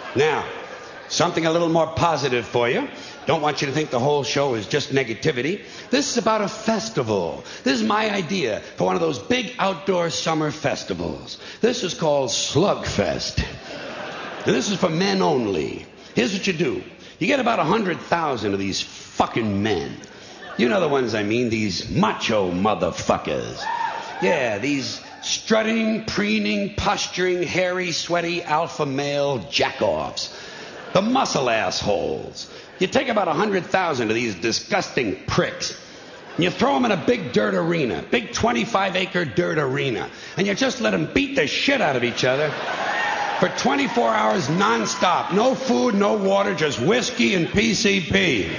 Now, something a little more positive for you. Don't want you to think the whole show is just negativity. This is about a festival. This is my idea for one of those big outdoor summer festivals. This is called Slugfest. And this is for men only. Here's what you do. You get about 100,000 of these fucking men. You know the ones I mean, these macho motherfuckers. Yeah, these strutting, preening, posturing, hairy, sweaty, alpha male jack-offs. The muscle assholes. You take about 100,000 of these disgusting pricks, and you throw them in a big dirt arena, big 25-acre dirt arena, and you just let them beat the shit out of each other for 24 hours nonstop. No food, no water, just whiskey and PCP.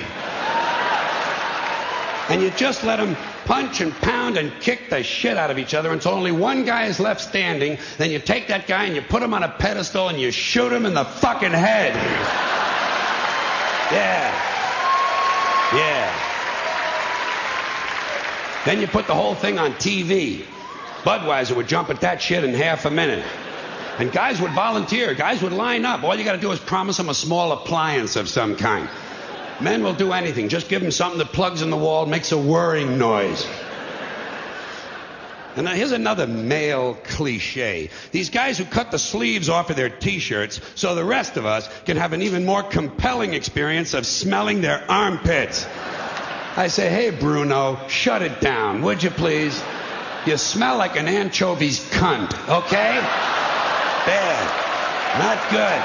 And you just let them punch and pound and kick the shit out of each other until only one guy is left standing. Then you take that guy and you put him on a pedestal and you shoot him in the fucking head. Yeah. Then you put the whole thing on TV. Budweiser would jump at that shit in half a minute. And guys would volunteer. Guys would line up. All you got to do is promise them a small appliance of some kind. Men will do anything. Just give them something that plugs in the wall, makes a whirring noise. And now here's another male cliche. These guys who cut the sleeves off of their T-shirts so the rest of us can have an even more compelling experience of smelling their armpits. I say, hey, Bruno, shut it down, would you please? You smell like an anchovy's cunt, okay? Bad. Not good.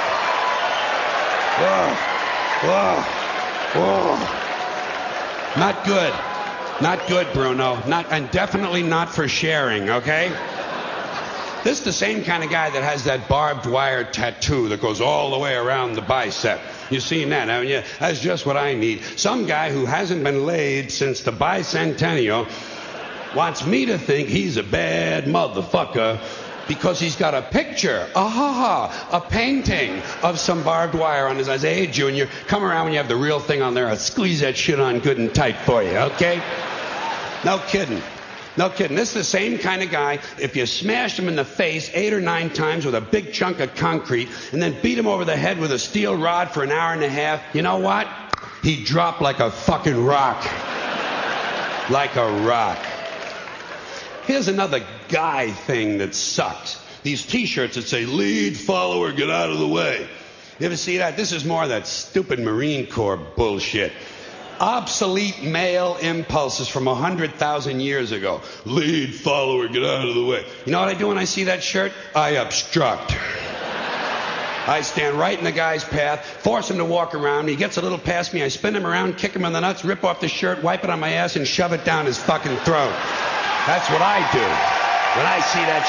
Whoa. Not good. Not good, Bruno. And definitely not for sharing, okay? This is the same kind of guy that has that barbed wire tattoo that goes all the way around the bicep. You've seen that, haven't you? That's just what I need. Some guy who hasn't been laid since the bicentennial wants me to think he's a bad motherfucker because he's got a picture, a painting of some barbed wire on his eyes. Hey, Junior, come around when you have the real thing on there. I'll squeeze that shit on good and tight for you, okay? No kidding. This is the same kind of guy. If you smashed him in the face 8 or 9 times with a big chunk of concrete and then beat him over the head with a steel rod for an hour and a half, you know what? He'd drop like a fucking rock. Like a rock. Here's another guy thing that sucks. These T-shirts that say, lead, follower, get out of the way. You ever see that? This is more of that stupid Marine Corps bullshit. Obsolete male impulses from 100,000 years ago. Lead, follower, get out of the way. You know what I do when I see that shirt? I obstruct. I stand right in the guy's path, force him to walk around. He gets a little past me. I spin him around, kick him in the nuts, rip off the shirt, wipe it on my ass, and shove it down his fucking throat. That's what I do when I see that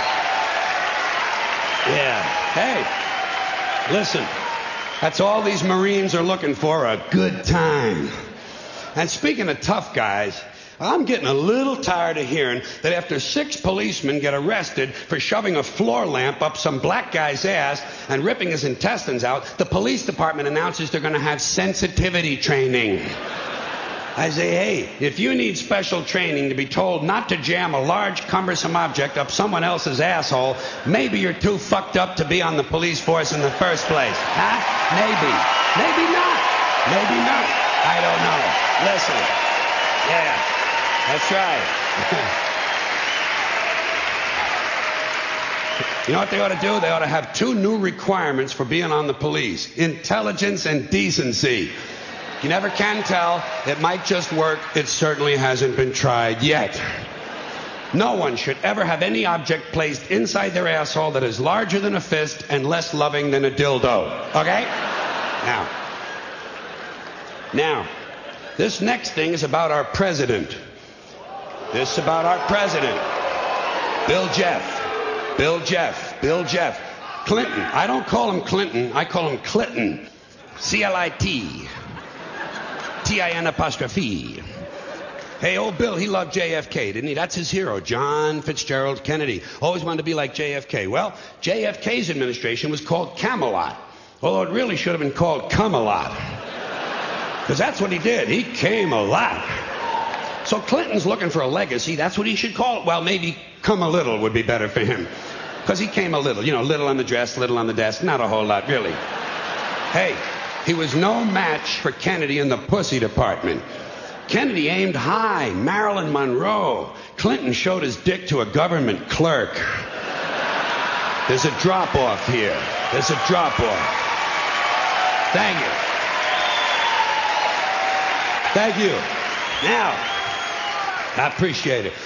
shirt. Yeah. Hey, listen. That's all these Marines are looking for, a good time. And speaking of tough guys, I'm getting a little tired of hearing that after 6 policemen get arrested for shoving a floor lamp up some black guy's ass and ripping his intestines out, the police department announces they're going to have sensitivity training. I say, hey, if you need special training to be told not to jam a large, cumbersome object up someone else's asshole, maybe you're too fucked up to be on the police force in the first place. Huh? Maybe. Maybe not. Maybe not. I don't know. Listen. Yeah, that's right. You know what they ought to do? They ought to have 2 new requirements for being on the police. Intelligence and decency. You never can tell. It might just work. It certainly hasn't been tried yet. No one should ever have any object placed inside their asshole that is larger than a fist and less loving than a dildo. Okay? Now, this next thing is about our president. This is about our president. Bill Jeff. Clinton. I don't call him Clinton. I call him Clinton. C-L-I-T. T-I-N'. Hey, old Bill, he loved JFK, didn't he? That's his hero, John Fitzgerald Kennedy. Always wanted to be like JFK. Well, JFK's administration was called Camelot, although it really should have been called Come-A-Lot. Because that's what he did. He came a lot. So Clinton's looking for a legacy. That's what he should call it. Well, maybe Come a Little would be better for him. Because he came a little, little on the dress, little on the desk, not a whole lot, really. Hey, he was no match for Kennedy in the pussy department. Kennedy aimed high, Marilyn Monroe. Clinton showed his dick to a government clerk. There's a drop-off here. There's a drop-off. Thank you. Thank you. Now, I appreciate it.